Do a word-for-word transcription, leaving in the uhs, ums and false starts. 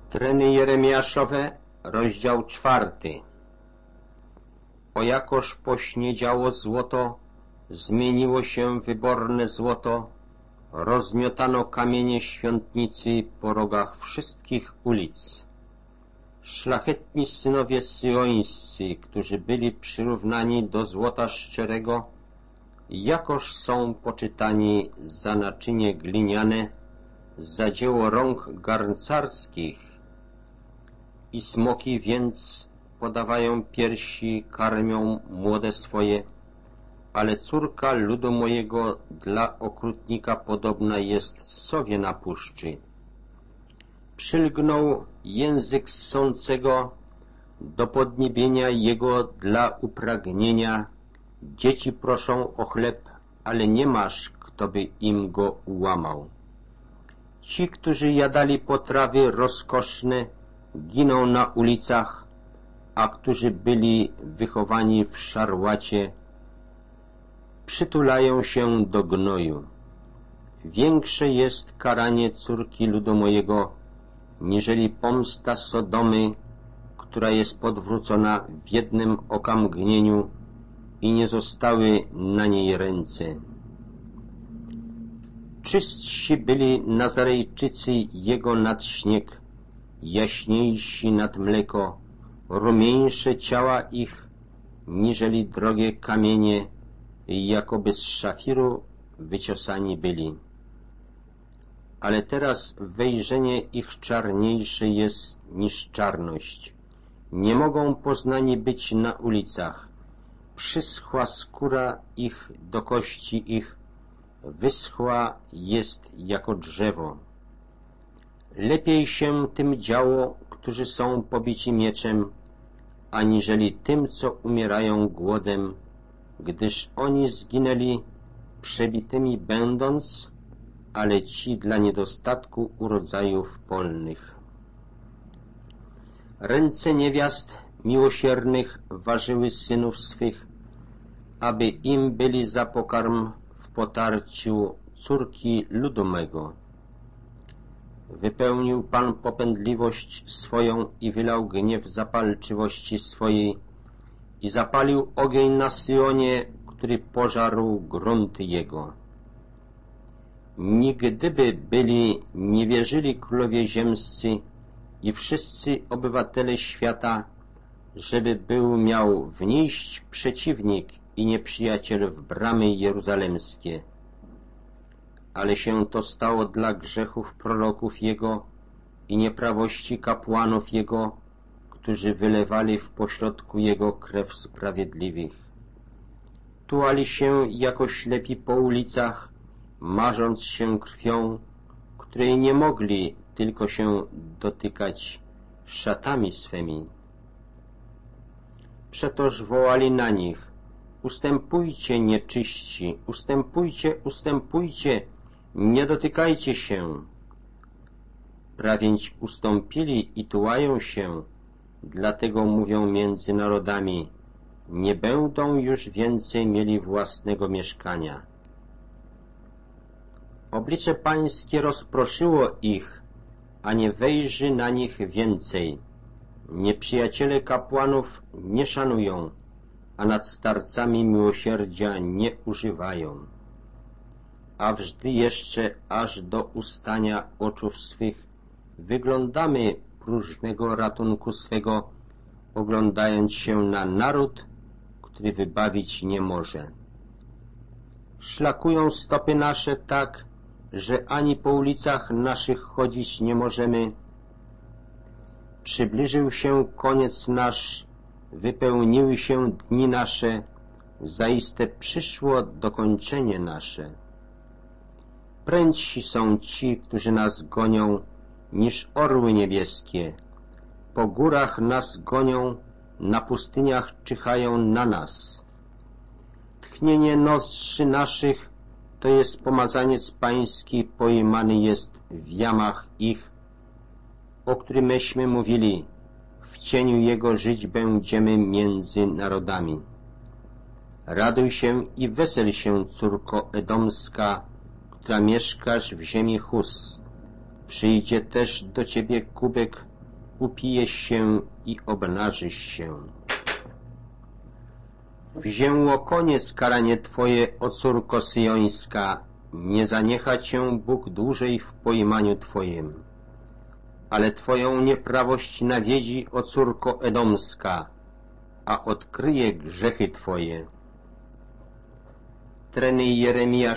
Treny Jeremiaszowe, rozdział czwarty. O jakoż pośniedziało złoto, zmieniło się wyborne złoto, rozmiotano kamienie świątnicy po rogach wszystkich ulic. Szlachetni synowie syjońscy, którzy byli przyrównani do złota szczerego, jakoż są poczytani za naczynie gliniane, za dzieło rąk garncarskich. I smoki więc podawają piersi, karmią młode swoje, ale córka ludu mojego dla okrutnika podobna jest sowie na puszczy. Przylgnął język ssącego do podniebienia jego dla upragnienia. Dzieci proszą o chleb, ale nie masz, kto by im go ułamał. Ci, którzy jadali potrawy rozkoszne, giną na ulicach, a którzy byli wychowani w szarłacie, przytulają się do gnoju. Większe jest karanie córki ludu mojego, niżeli pomsta Sodomy, która jest podwrócona w jednym okamgnieniu i nie zostały na niej ręce. Czystsi byli Nazarejczycy jego nad śnieg, jaśniejsi nad mleko, rumieńsze ciała ich, niżeli drogie kamienie, jakoby z szafiru wyciosani byli. Ale teraz wejrzenie ich czarniejsze jest niż czarność. Nie mogą poznani być na ulicach. Przyschła skóra ich do kości ich, wyschła jest jako drzewo. Lepiej się tym działo, którzy są pobici mieczem, aniżeli tym, co umierają głodem, gdyż oni zginęli przebitymi będąc, ale ci dla niedostatku urodzajów polnych. Ręce niewiast miłosiernych ważyły synów swych, aby im byli za pokarm w potarciu córki ludu mego. Wypełnił Pan popędliwość swoją i wylał gniew zapalczywości swojej i zapalił ogień na Syjonie, który pożarł grunty jego. Nigdyby byli nie wierzyli królowie ziemscy i wszyscy obywatele świata, żeby był miał wnieść przeciwnik i nieprzyjaciel w bramy jeruzalemskie. Ale się to stało dla grzechów proroków jego i nieprawości kapłanów jego, którzy wylewali w pośrodku jego krew sprawiedliwych. Tułali się jako ślepi po ulicach, marząc się krwią, której nie mogli tylko się dotykać szatami swymi. Przetoż wołali na nich: ustępujcie, nieczyści, ustępujcie, ustępujcie, nie dotykajcie się. Prawięć ustąpili i tułają się, dlatego mówią między narodami: nie będą już więcej mieli własnego mieszkania. Oblicze pańskie rozproszyło ich, a nie wejrzy na nich więcej. Nieprzyjaciele kapłanów nie szanują, a nad starcami miłosierdzia nie używają. A wżdy jeszcze aż do ustania oczów swych wyglądamy próżnego ratunku swego, oglądając się na naród, który wybawić nie może. Szlakują stopy nasze tak, że ani po ulicach naszych chodzić nie możemy. Przybliżył się koniec nasz, wypełniły się dni nasze, zaiste przyszło dokończenie nasze. Prędsi są ci, którzy nas gonią, niż orły niebieskie. Po górach nas gonią, na pustyniach czyhają na nas. Tchnienie nozdrzy naszych to jest pomazaniec pański, pojmany jest w jamach ich, o którym myśmy mówili: w cieniu jego żyć będziemy między narodami. Raduj się i wesel się, córko edomska, która mieszkasz w ziemi Chus. Przyjdzie też do ciebie kubek upijesz się i obnażysz się. Wzięło koniec karanie Twoje, o córko syjońska, nie zaniecha Cię Bóg dłużej w pojmaniu Twoim. Ale Twoją nieprawość nawiedzi, o córko edomska, a odkryje grzechy Twoje. Treny Jeremiasza